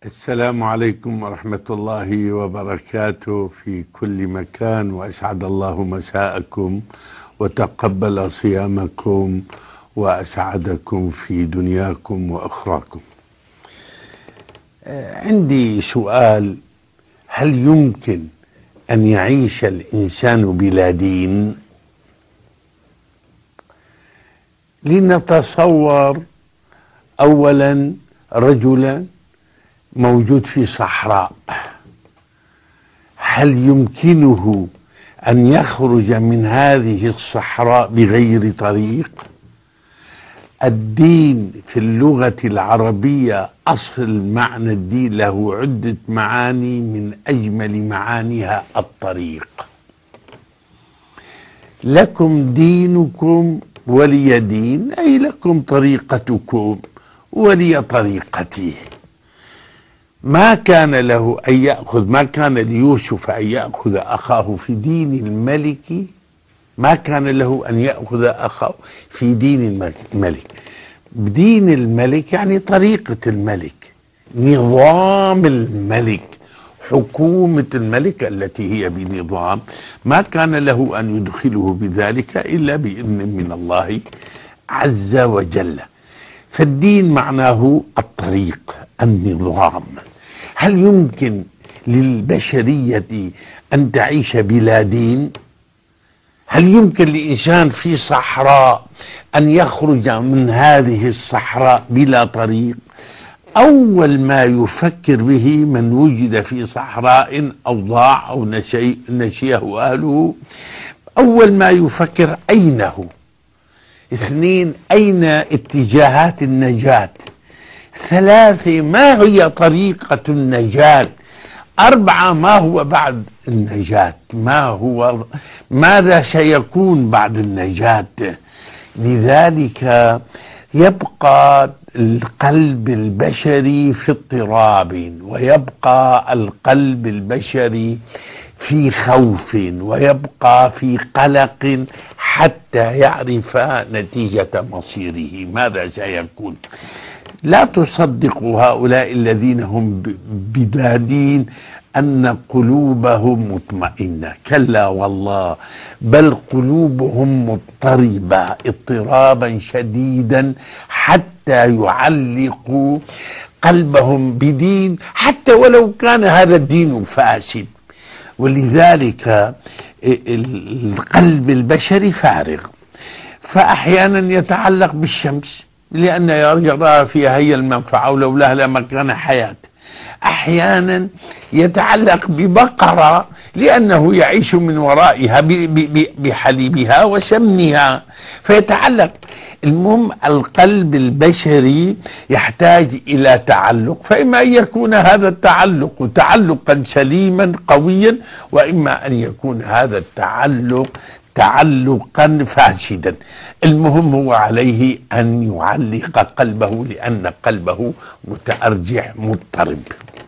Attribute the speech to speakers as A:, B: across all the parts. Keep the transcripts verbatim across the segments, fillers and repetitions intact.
A: السلام عليكم ورحمة الله وبركاته في كل مكان، وأسعد الله مساءكم وتقبل صيامكم وأسعدكم في دنياكم وأخراكم. عندي سؤال: هل يمكن أن يعيش الإنسان بلا دين؟ لنتصور أولا رجلا موجود في صحراء، هل يمكنه أن يخرج من هذه الصحراء بغير طريق؟ الدين في اللغة العربية أصل معنى الدين له عدة معاني، من أجمل معانيها الطريق. لكم دينكم ولي دين، أي لكم طريقتكم ولي طريقتي. ما كان له أن يأخذ ما كان ليوسف أن يأخذ أخاه في دين الملك، ما كان له أن يأخذ أخاه في دين الملك. بدين الملك يعني طريقة الملك، نظام الملك، حكومة الملك التي هي بنظام، ما كان له أن يدخله بذلك إلا بإذن من الله عز وجل. فالدين معناه الطريق، النظام. هل يمكن للبشرية أن تعيش بلا دين؟ هل يمكن لإنسان في صحراء أن يخرج من هذه الصحراء بلا طريق؟ أول ما يفكر به من وجد في صحراء أو ضاع أو نشي نشيه أهله، أول ما يفكر أين هو؟ اثنين، أين اتجاهات النجاة؟ ثلاثة، ما هي طريقة النجاة؟ أربعة، ما هو بعد النجاة؟ ما هو ماذا سيكون بعد النجاة؟ لذلك يبقى القلب البشري في اضطراب، ويبقى القلب البشري في خوف، ويبقى في قلق حتى يعرف نتيجة مصيره ماذا سيكون. لا تصدقوا هؤلاء الذين هم بلا دين أن قلوبهم مطمئنة، كلا والله، بل قلوبهم مضطربة اضطرابا شديدا حتى يعلقوا قلبهم بدين حتى ولو كان هذا الدين فاسد. ولذلك القلب البشري فارغ، فأحيانا يتعلق بالشمس لأن يرى فيها هي المنفعة ولولاها لما كان حياة. أحيانا يتعلق ببقرة لأنه يعيش من ورائها بحليبها وسمنها، فيتعلق. المهم القلب البشري يحتاج إلى تعلق، فإما أن يكون هذا التعلق تعلقا سليما قويا، وإما أن يكون هذا التعلق تعلقا فاسدا. المهم هو عليه أن يعلق قلبه، لأن قلبه متأرجح مضطرب.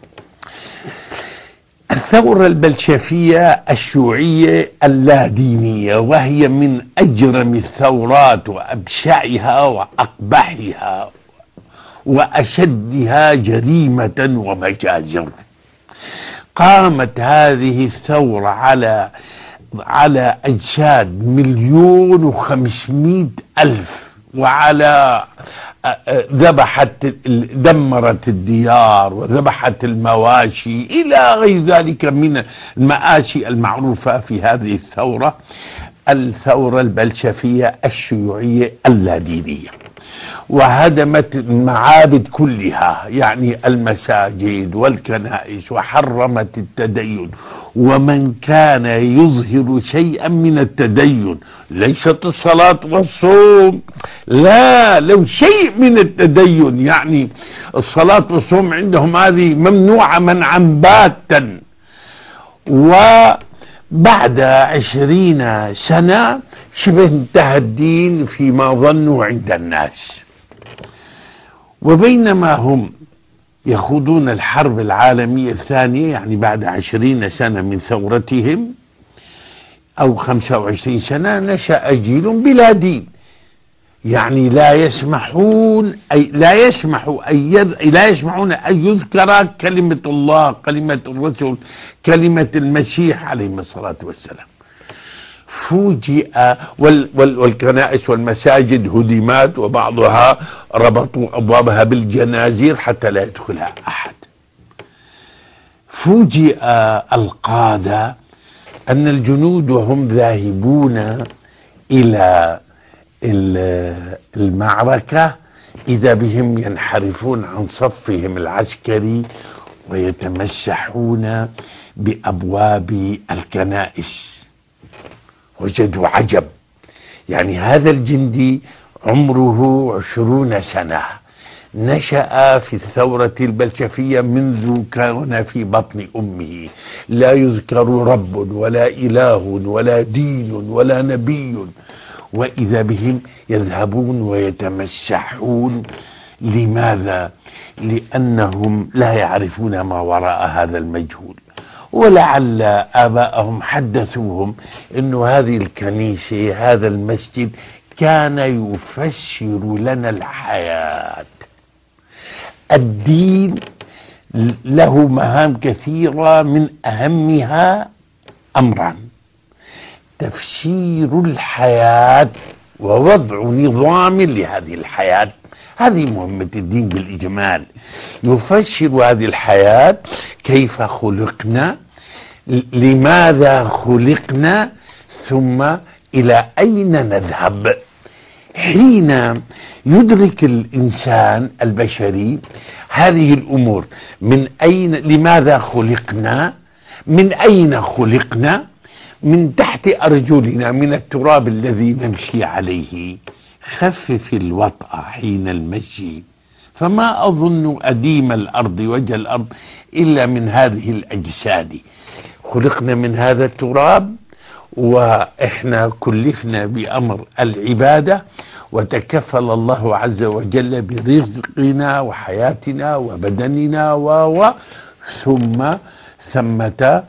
A: الثورة البلشفية الشيوعية اللادينية، وهي من أجرم الثورات وأبشعها وأقبحها وأشدها جريمة ومجازر. قامت هذه الثورة على على أجساد مليون وخمسمائة ألف، وعلى ذبحت دمرت الديار وذبحت المواشي إلى غير ذلك من المآسي المعروفة في هذه الثورة، الثورة البلشفية الشيوعية اللادينية. وهدمت المعابد كلها، يعني المساجد والكنائس، وحرمت التدين. ومن كان يظهر شيئا من التدين، ليست الصلاة والصوم، لا، لو شيء من التدين، يعني الصلاة والصوم عندهم هذه ممنوعة منعا باتا. وبعد عشرين سنة شبه انتهى الدين فيما ظنوا عند الناس. وبينما هم يخوضون الحرب العالمية الثانية، يعني بعد عشرين سنة من ثورتهم أو خمسة وعشرين سنة، نشأ جيل بلا دين. يعني لا يسمحون أي لا يسمح أي لا يسمحون أن يذكر كلمة الله، كلمة الرسل، كلمة المسيح عليه الصلاة والسلام. فوجئ وال وال والكنائس والمساجد هدمت، وبعضها ربطوا أبوابها بالجنازير حتى لا يدخلها أحد. فوجئ القادة أن الجنود وهم ذاهبون إلى المعركة إذا بهم ينحرفون عن صفهم العسكري ويتمسحون بأبواب الكنائس. وجدوا عجب، يعني هذا الجندي عمره عشرون سنة، نشأ في الثورة البلشفية منذ كان في بطن أمه، لا يذكر رب ولا إله ولا دين ولا نبي، وإذا بهم يذهبون ويتمسحون. لماذا؟ لأنهم لا يعرفون ما وراء هذا المجهول، ولعل آباءهم حدثوهم أن هذه الكنيسة، هذا المسجد، كان يفسر لنا الحياة. الدين له مهام كثيرة، من أهمها أمران: تفسير الحياة ووضع نظام لهذه الحياة. هذه مهمة الدين بالإجمال، يفسر هذه الحياة، كيف خلقنا، لماذا خلقنا، ثم إلى أين نذهب. حين يدرك الإنسان البشري هذه الأمور، من أين، لماذا خلقنا، من أين خلقنا، من تحت أرجلنا، من التراب الذي نمشي عليه، خفف الوطأ حين المشي، فما أظن أديم الأرض وجه الأرض إلا من هذه الأجساد. خلقنا من هذا التراب، وإحنا كلفنا بأمر العبادة، وتكفل الله عز وجل برزقنا وحياتنا وبدننا و ثم ثمة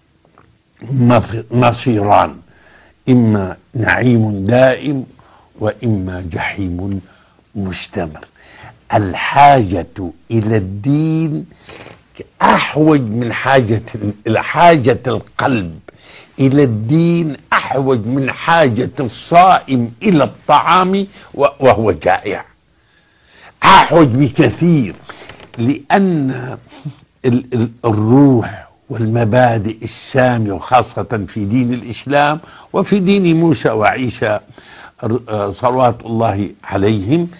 A: مصيران: إما نعيم دائم وإما جحيم مستمر. الحاجة إلى الدين أحوج من حاجة حاجة القلب إلى الدين، أحوج من حاجة الصائم إلى الطعام وهو جائع، أحوج بكثير، لأن الروح والمبادئ السامية، وخاصة في دين الإسلام وفي دين موسى وعيسى صلوات الله عليهم،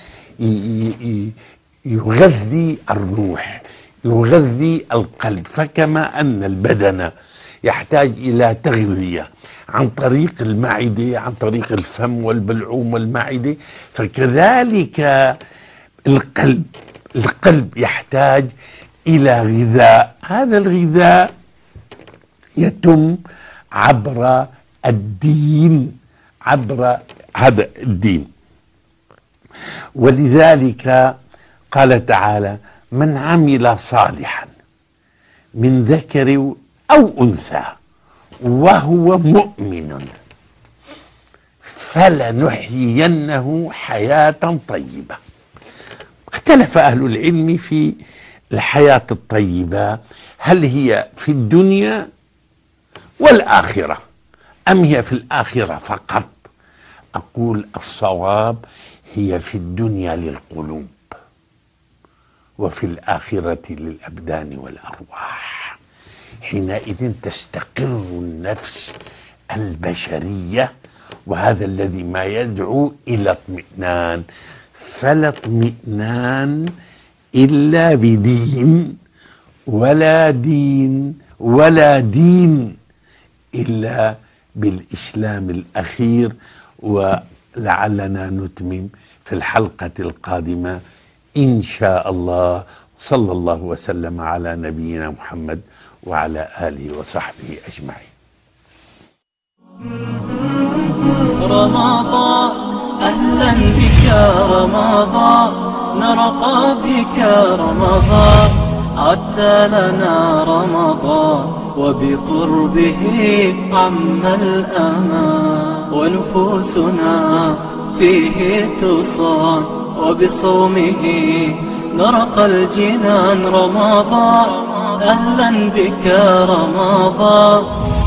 A: يغذي الروح، يغذي القلب. فكما أن البدن يحتاج إلى تغذية عن طريق المعدة، عن طريق الفم والبلعوم والمعدة، فكذلك القلب القلب يحتاج إلى غذاء. هذا الغذاء يتم عبر الدين، عبر هذا الدين. ولذلك قال تعالى: من عمل صالحا من ذكر أو أنثى وهو مؤمن فلنحيينه حياة طيبة. اختلف أهل العلم في الحياة الطيبة، هل هي في الدنيا والآخرة أم هي في الآخرة فقط؟ أقول الصواب هي في الدنيا للقلوب، وفي الآخرة للأبدان والأرواح. حينئذ تستقر النفس البشرية، وهذا الذي ما يدعو إلى اطمئنان. فلا اطمئنان إلا بدين، ولا دين ولا دين إلا بالإسلام الأخير. ولعلنا نتمم في الحلقة القادمة إن شاء الله. صلى الله وسلم على نبينا محمد وعلى آله وصحبه أجمعين.
B: رمضان أهلا بك رمضان، نرقى بك رمضان، عدت لنا رمضان وبقربه عم الأمان، ونفوسنا فيه تصان وبصومه نرقى الجنان رمضان أهلا بك رمضان